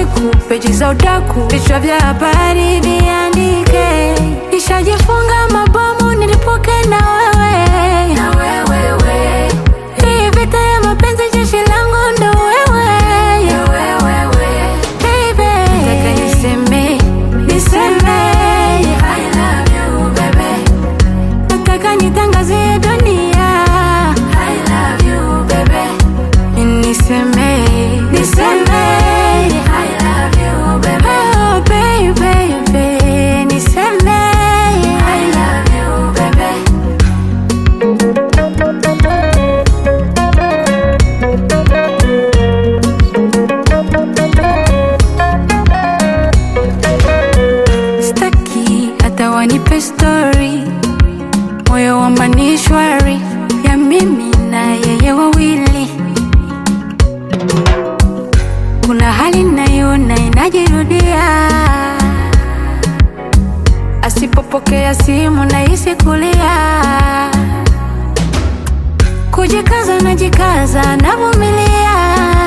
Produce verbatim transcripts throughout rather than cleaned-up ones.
siku, peji za udaku, vichwa vya habari viandike. Nishajifunga mabomu nilipuke na wewe, na wewe we. Hii vita ya mapenzi jeshi langu ndo wewe, ya wewe we. Baby, nataka niseme, niseme I love you baby. Nataka nitangazie dunia I love you baby. Niseme, niseme I love you baby. Oh baby, baby, niseme I love you baby. Staki hata wanipe story, moyo wamba ni shwari, ya mimi na yeye wawili. Kuna hali naiona inajirudia, asipopokea simu nahisi kulia. Kujikaza najikaza navumilia,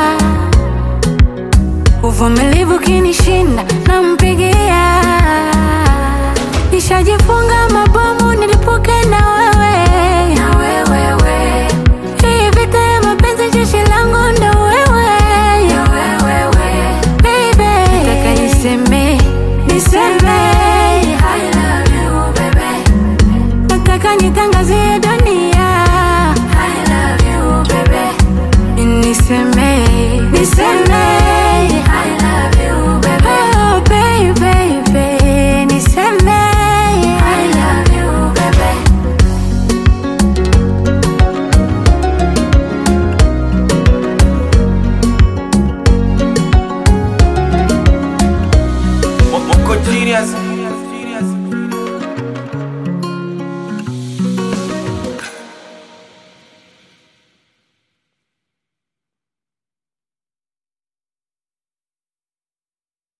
uvumilivu kinishinda nampigia. Nishajifunga mabomu nilipuke na wewe, na wewe we. Hii vita ya mapenzi jeshi langu ndo wewe, ya wewe we. Baby, nataka niseme, niseme I love you baby. Nataka nitangazie dunia I love you baby. Niseme, niseme I love you baby. Oh baby, baby, niseme I love you baby. Moko Genius.